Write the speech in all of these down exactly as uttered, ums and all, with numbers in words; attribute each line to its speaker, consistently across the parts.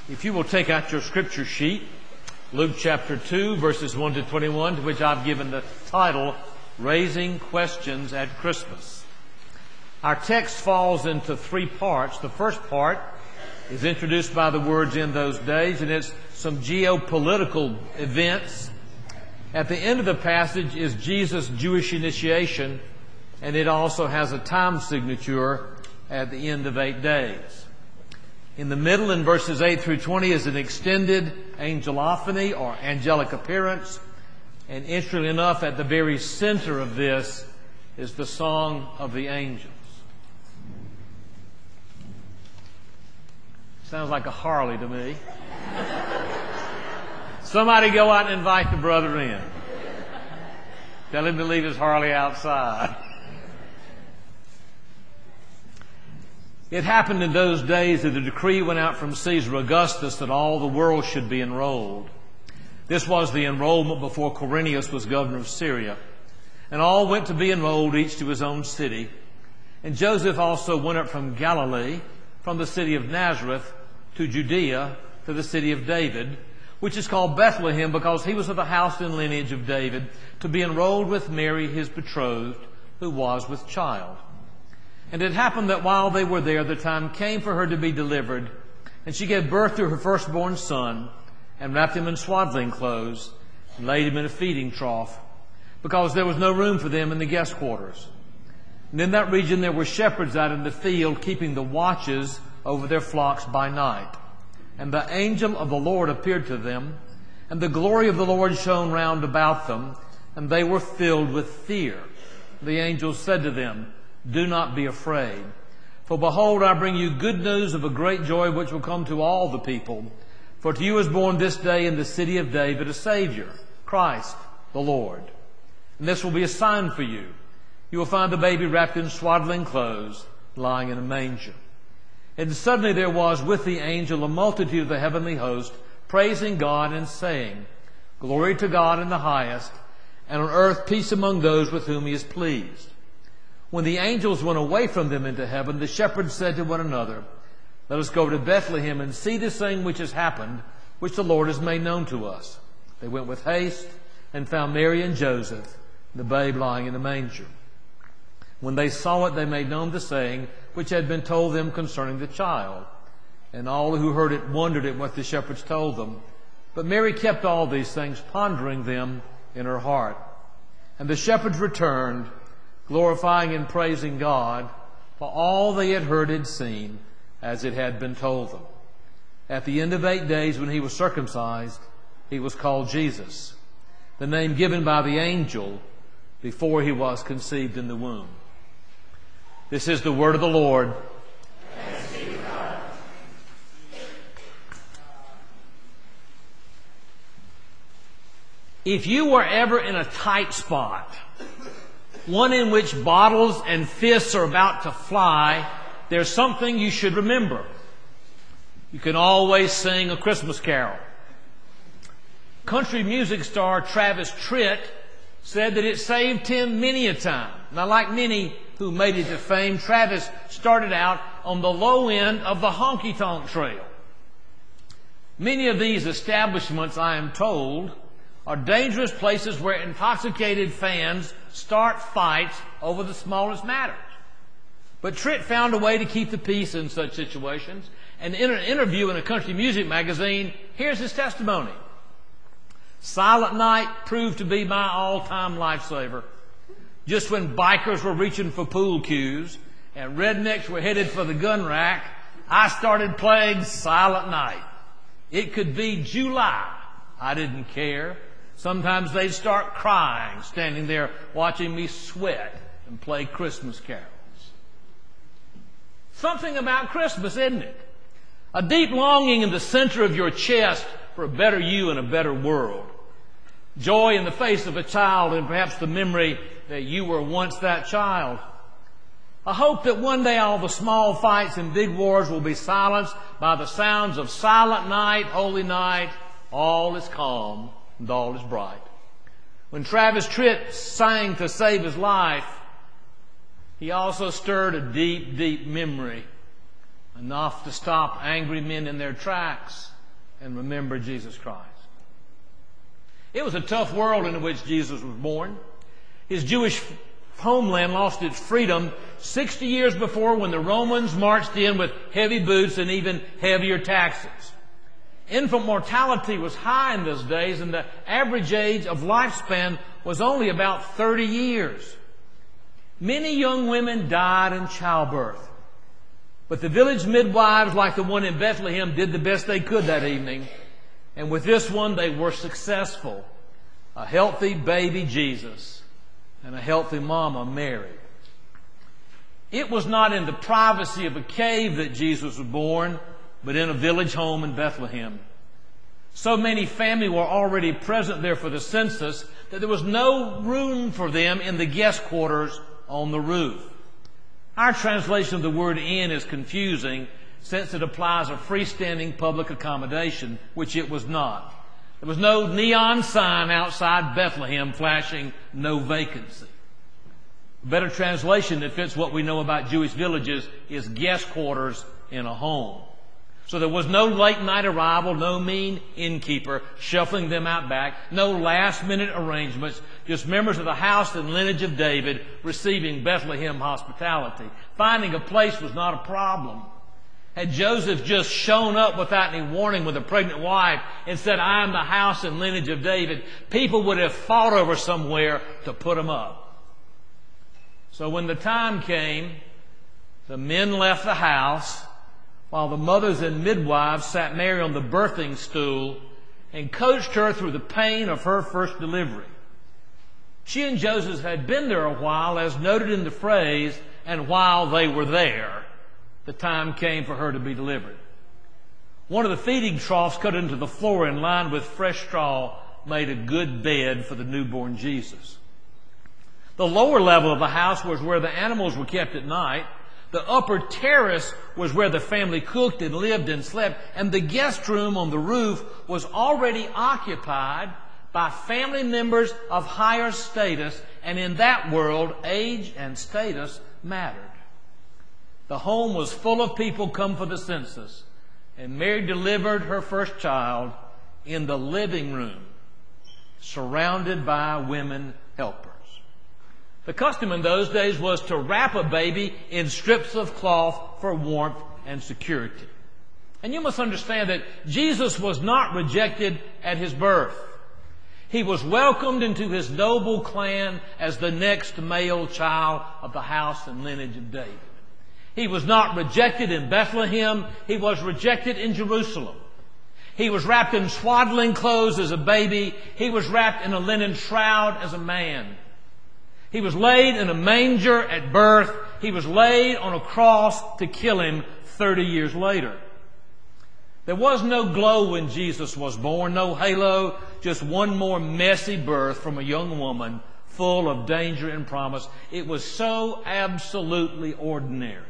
Speaker 1: If you will take out your scripture sheet, Luke chapter two, verses one to twenty-one, to which I've given the title, Raising Questions at Christmas. Our text falls into three parts. The first part is introduced by the words "in those days," and it's some geopolitical events. At the end of the passage is Jesus' Jewish initiation, and it also has a time signature at the end of eight days. In the middle, in verses eight through twenty, is an extended angelophany or angelic appearance. And interestingly enough, at the very center of this is the song of the angels. Sounds like a Harley to me. Somebody go out and invite the brother in. Tell him to leave his Harley outside. It happened in those days that a decree went out from Caesar Augustus that all the world should be enrolled. This was the enrollment before Quirinius was governor of Syria. And all went to be enrolled, each to his own city. And Joseph also went up from Galilee, from the city of Nazareth, to Judea, to the city of David, which is called Bethlehem, because he was of the house and lineage of David, to be enrolled with Mary, his betrothed, who was with child. And it happened that while they were there, the time came for her to be delivered. And she gave birth to her firstborn son, and wrapped him in swaddling clothes, and laid him in a feeding trough, because there was no room for them in the guest quarters. And in that region there were shepherds out in the field, keeping the watches over their flocks by night. And the angel of the Lord appeared to them, and the glory of the Lord shone round about them, and they were filled with fear. The angel said to them, "Do not be afraid. For behold, I bring you good news of a great joy which will come to all the people. For to you is born this day in the city of David a Savior, Christ the Lord. And this will be a sign for you. You will find the baby wrapped in swaddling clothes, lying in a manger." And suddenly there was with the angel a multitude of the heavenly host, praising God and saying, "Glory to God in the highest, and on earth peace among those with whom he is pleased." When the angels went away from them into heaven, the shepherds said to one another, "Let us go to Bethlehem and see this thing which has happened, which the Lord has made known to us." They went with haste and found Mary and Joseph, the babe lying in a manger. When they saw it, they made known the saying which had been told them concerning the child. And all who heard it wondered at what the shepherds told them. But Mary kept all these things, pondering them in her heart. And the shepherds returned, glorifying and praising God for all they had heard and seen, as it had been told them. At the end of eight days, when he was circumcised, he was called Jesus, the name given by the angel before he was conceived in the womb. This is the word of the Lord.
Speaker 2: Thanks be to God.
Speaker 1: If you were ever in a tight spot, one in which bottles and fists are about to fly, there's something you should remember. You can always sing a Christmas carol. Country music star Travis Tritt said that it saved him many a time. Now, like many who made it to fame, Travis started out on the low end of the honky-tonk trail. Many of these establishments, I am told, are dangerous places where intoxicated fans start fights over the smallest matters. But Tritt found a way to keep the peace in such situations. And in an interview in a country music magazine, here's his testimony. "Silent Night proved to be my all-time lifesaver. Just when bikers were reaching for pool cues and rednecks were headed for the gun rack, I started playing Silent Night. It could be July. I didn't care. Sometimes they'd start crying, standing there watching me sweat and play Christmas carols." Something about Christmas, isn't it? A deep longing in the center of your chest for a better you and a better world. Joy in the face of a child and perhaps the memory that you were once that child. A hope that one day all the small fights and big wars will be silenced by the sounds of Silent Night, Holy Night, all is calm and all is bright. When Travis Tritt sang to save his life, he also stirred a deep, deep memory. A enough to stop angry men in their tracks and remember Jesus Christ. It was a tough world in which Jesus was born. His Jewish homeland lost its freedom sixty years before, when the Romans marched in with heavy boots and even heavier taxes. Infant mortality was high in those days, and the average age of lifespan was only about thirty years. Many young women died in childbirth. But the village midwives, like the one in Bethlehem, did the best they could that evening. And with this one, they were successful. A healthy baby Jesus and a healthy mama, Mary. It was not in the privacy of a cave that Jesus was born, but in a village home in Bethlehem. So many family were already present there for the census that there was no room for them in the guest quarters on the roof. Our translation of the word inn is confusing, since it applies a freestanding public accommodation, which it was not. There was no neon sign outside Bethlehem flashing "no vacancy." A better translation that fits what we know about Jewish villages is guest quarters in a home. So there was no late night arrival, no mean innkeeper shuffling them out back, no last minute arrangements, just members of the house and lineage of David receiving Bethlehem hospitality. Finding a place was not a problem. Had Joseph just shown up without any warning with a pregnant wife and said, "I am the house and lineage of David," people would have fought over somewhere to put him up. So when the time came, the men left the house, while the mothers and midwives sat Mary on the birthing stool and coached her through the pain of her first delivery. She and Joseph had been there a while, as noted in the phrase, "and while they were there, the time came for her to be delivered." One of the feeding troughs cut into the floor and lined with fresh straw made a good bed for the newborn Jesus. The lower level of the house was where the animals were kept at night. The upper terrace was where the family cooked and lived and slept, and the guest room on the roof was already occupied by family members of higher status, and in that world, age and status mattered. The home was full of people come for the census, and Mary delivered her first child in the living room, surrounded by women helpers. The custom in those days was to wrap a baby in strips of cloth for warmth and security. And you must understand that Jesus was not rejected at his birth. He was welcomed into his noble clan as the next male child of the house and lineage of David. He was not rejected in Bethlehem. He was rejected in Jerusalem. He was wrapped in swaddling clothes as a baby. He was wrapped in a linen shroud as a man. He was laid in a manger at birth. He was laid on a cross to kill him thirty years later. There was no glow when Jesus was born, no halo, just one more messy birth from a young woman full of danger and promise. It was so absolutely ordinary.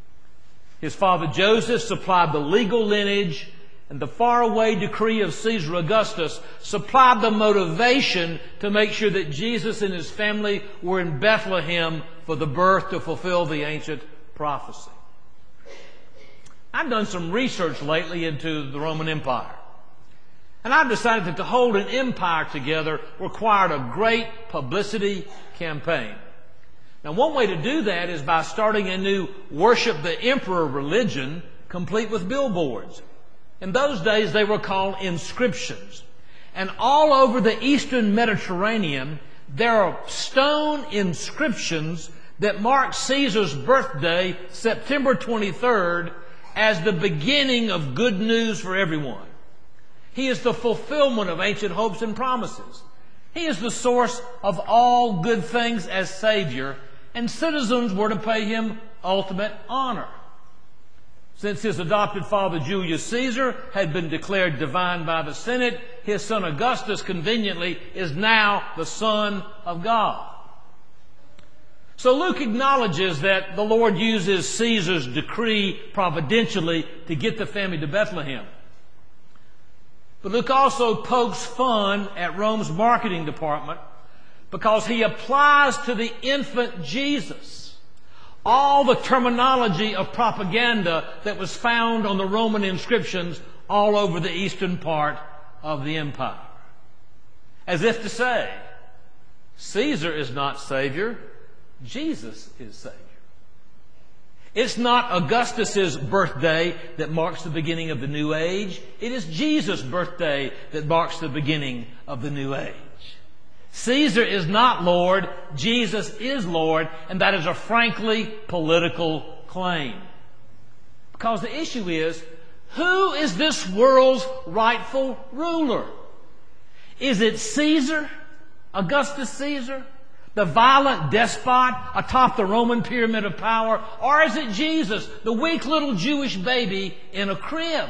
Speaker 1: His father Joseph supplied the legal lineage, and the faraway decree of Caesar Augustus supplied the motivation to make sure that Jesus and his family were in Bethlehem for the birth to fulfill the ancient prophecy. I've done some research lately into the Roman Empire, and I've decided that to hold an empire together required a great publicity campaign. Now, one way to do that is by starting a new worship the emperor religion, complete with billboards. In those days, they were called inscriptions. And all over the eastern Mediterranean, there are stone inscriptions that mark Caesar's birthday, September twenty-third, as the beginning of good news for everyone. He is the fulfillment of ancient hopes and promises. He is the source of all good things as Savior, and citizens were to pay him ultimate honor. Since his adopted father Julius Caesar had been declared divine by the Senate, his son Augustus conveniently is now the Son of God. So Luke acknowledges that the Lord uses Caesar's decree providentially to get the family to Bethlehem. But Luke also pokes fun at Rome's marketing department because he applies to the infant Jesus all the terminology of propaganda that was found on the Roman inscriptions all over the eastern part of the empire. As if to say, Caesar is not Savior, Jesus is Savior. It's not Augustus's birthday that marks the beginning of the new age. It is Jesus' birthday that marks the beginning of the new age. Caesar is not Lord, Jesus is Lord, and that is a frankly political claim. Because the issue is, who is this world's rightful ruler? Is it Caesar, Augustus Caesar, the violent despot atop the Roman pyramid of power? Or is it Jesus, the weak little Jewish baby in a crib?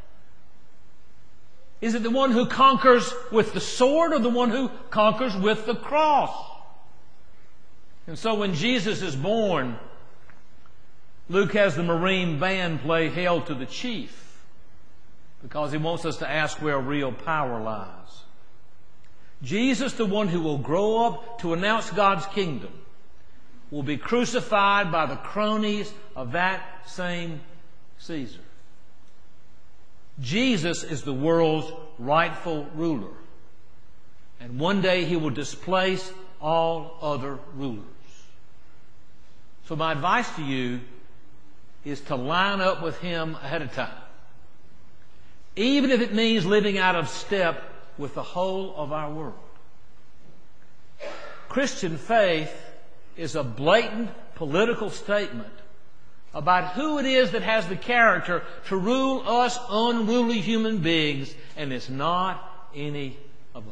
Speaker 1: Is it the one who conquers with the sword or the one who conquers with the cross? And so when Jesus is born, Luke has the Marine band play Hail to the Chief, because he wants us to ask where real power lies. Jesus, the one who will grow up to announce God's kingdom, will be crucified by the cronies of that same Caesar. Jesus is the world's rightful ruler. And one day he will displace all other rulers. So my advice to you is to line up with him ahead of time. Even if it means living out of step with the whole of our world. Christian faith is a blatant political statement about who it is that has the character to rule us unruly human beings, and it's not any of us.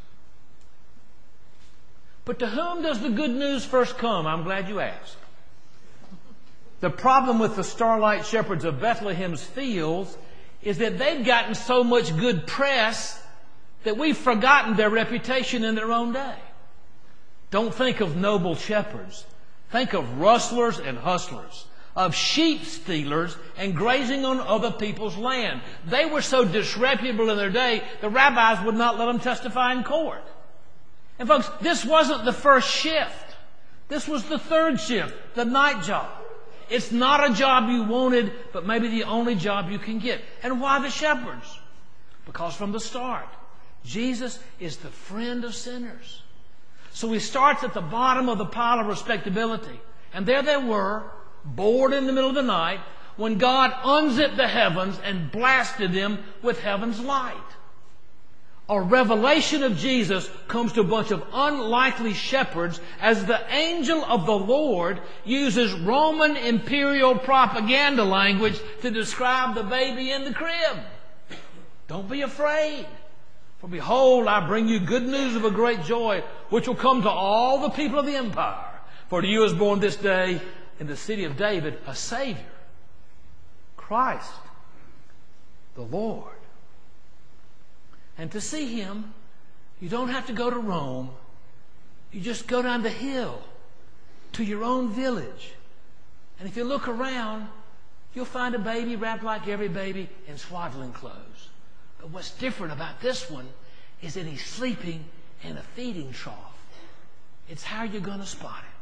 Speaker 1: But to whom does the good news first come? I'm glad you asked. The problem with the starlight shepherds of Bethlehem's fields is that they've gotten so much good press that we've forgotten their reputation in their own day. Don't think of noble shepherds. Think of rustlers and hustlers, of sheep stealers and grazing on other people's land. They were so disreputable in their day, the rabbis would not let them testify in court. And folks, this wasn't the first shift. This was the third shift, the night job. It's not a job you wanted, but maybe the only job you can get. And why the shepherds? Because from the start, Jesus is the friend of sinners. So he starts at the bottom of the pile of respectability. And there they were, bored in the middle of the night, when God unzipped the heavens and blasted them with heaven's light. A revelation of Jesus comes to a bunch of unlikely shepherds as the angel of the Lord uses Roman imperial propaganda language to describe the baby in the crib. Don't be afraid. For behold, I bring you good news of a great joy, which will come to all the people of the empire. For to you is born this day in the city of David a Savior, Christ the Lord. And to see him, you don't have to go to Rome. You just go down the hill to your own village. And if you look around, you'll find a baby wrapped like every baby in swaddling clothes. But what's different about this one is that he's sleeping in a feeding trough. It's how you're going to spot him.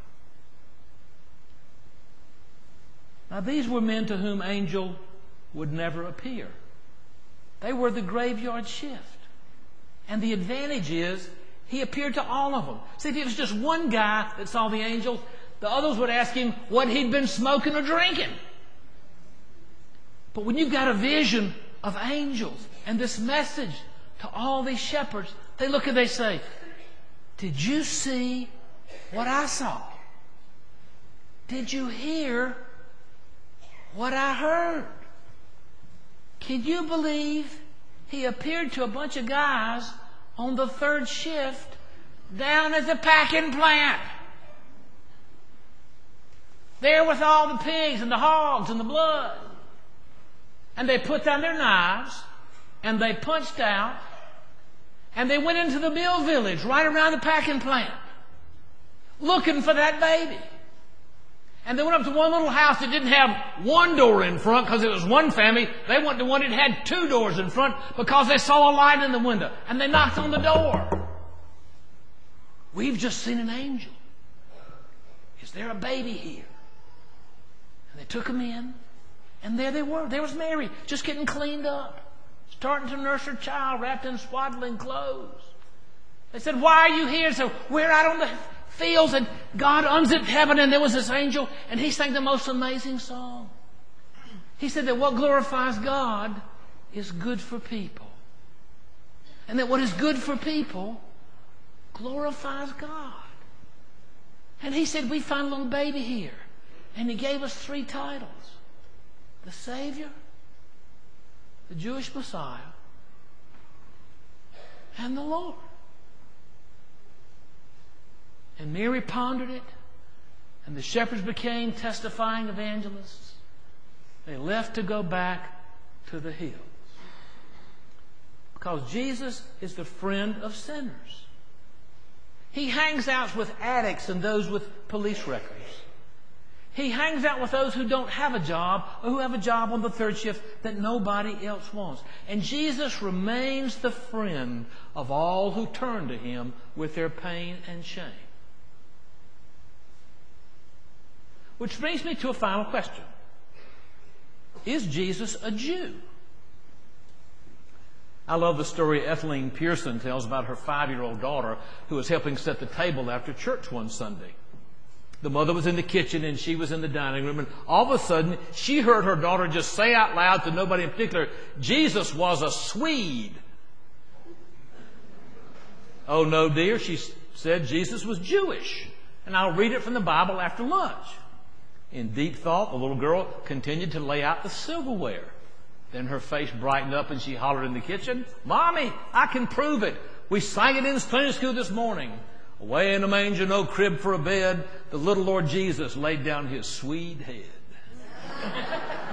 Speaker 1: Now, these were men to whom angel would never appear. They were the graveyard shift. And the advantage is he appeared to all of them. See, if it was just one guy that saw the angel, the others would ask him what he'd been smoking or drinking. But when you've got a vision of angels and this message to all these shepherds, they look and they say, did you see what I saw? Did you hear what I heard? Can you believe he appeared to a bunch of guys on the third shift down at the packing plant? There with all the pigs and the hogs and the blood. And they put down their knives and they punched out and they went into the mill village right around the packing plant looking for that baby. And they went up to one little house that didn't have one door in front because it was one family. They went to one that had two doors in front because they saw a light in the window. And they knocked on the door. We've just seen an angel. Is there a baby here? And they took him in, and there they were. There was Mary, just getting cleaned up, starting to nurse her child wrapped in swaddling clothes. They said, "Why are you here?" So we're out on the fields, and God unzipped heaven, and there was this angel, and he sang the most amazing song. He said that what glorifies God is good for people. And that what is good for people glorifies God. And he said, we find a little baby here. And he gave us three titles. The Savior, the Jewish Messiah, and the Lord. And Mary pondered it, and the shepherds became testifying evangelists. They left to go back to the hills. Because Jesus is the friend of sinners. He hangs out with addicts and those with police records. He hangs out with those who don't have a job or who have a job on the third shift that nobody else wants. And Jesus remains the friend of all who turn to Him with their pain and shame. Which brings me to a final question. Is Jesus a Jew? I love the story Etheline Pearson tells about her five-year-old daughter who was helping set the table after church one Sunday. The mother was in the kitchen and she was in the dining room, and all of a sudden she heard her daughter just say out loud to nobody in particular, "Jesus was a Swede." "Oh no, dear," she said, "Jesus was Jewish, and I'll read it from the Bible after lunch." In deep thought, the little girl continued to lay out the silverware. Then her face brightened up and she hollered in the kitchen, "Mommy, I can prove it. We sang it in Sunday school this morning. Away in a manger, no crib for a bed, the little Lord Jesus laid down His Swede head."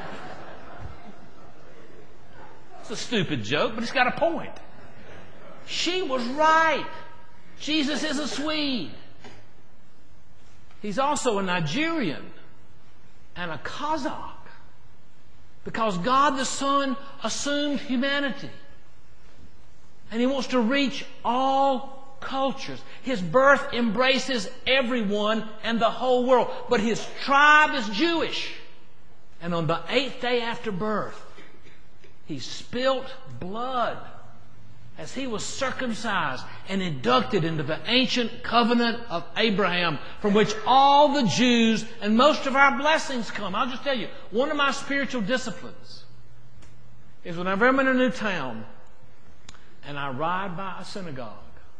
Speaker 1: It's a stupid joke, but it's got a point. She was right. Jesus is a Swede. He's also a Nigerian and a Kazakh. Because God the Son assumed humanity. And He wants to reach all cultures. His birth embraces everyone and the whole world. But His tribe is Jewish. And on the eighth day after birth, He spilt blood as He was circumcised and inducted into the ancient covenant of Abraham, from which all the Jews and most of our blessings come. I'll just tell you, one of my spiritual disciplines is whenever I'm in a new town and I ride by a synagogue,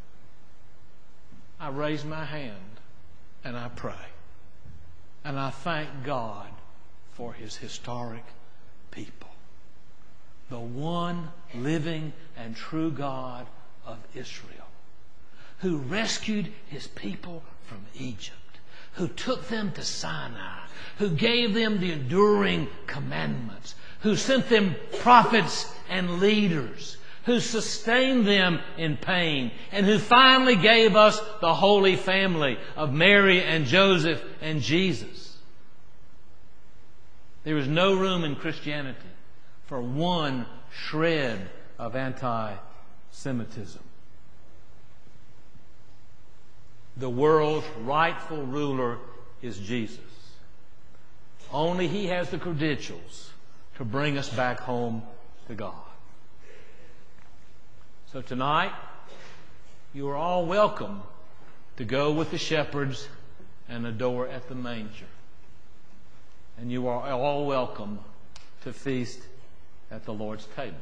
Speaker 1: I raise my hand and I pray. And I thank God for His historic people. The one living and true God of Israel, who rescued His people from Egypt, who took them to Sinai, who gave them the enduring commandments, who sent them prophets and leaders, who sustained them in pain, and who finally gave us the Holy Family of Mary and Joseph and Jesus. There is no room in Christianity for one shred of anti-Semitism. The world's rightful ruler is Jesus. Only He has the credentials to bring us back home to God. So tonight, you are all welcome to go with the shepherds and adore at the manger. And you are all welcome to feast at the Lord's table.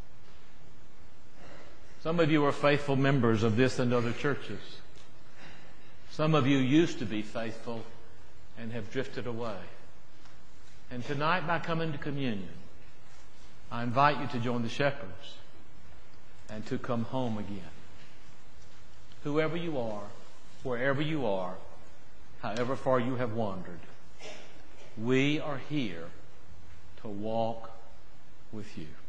Speaker 1: Some of you are faithful members of this and other churches. Some of you used to be faithful and have drifted away. And tonight, by coming to communion, I invite you to join the shepherds and to come home again. Whoever you are, wherever you are, however far you have wandered, we are here to walk with you.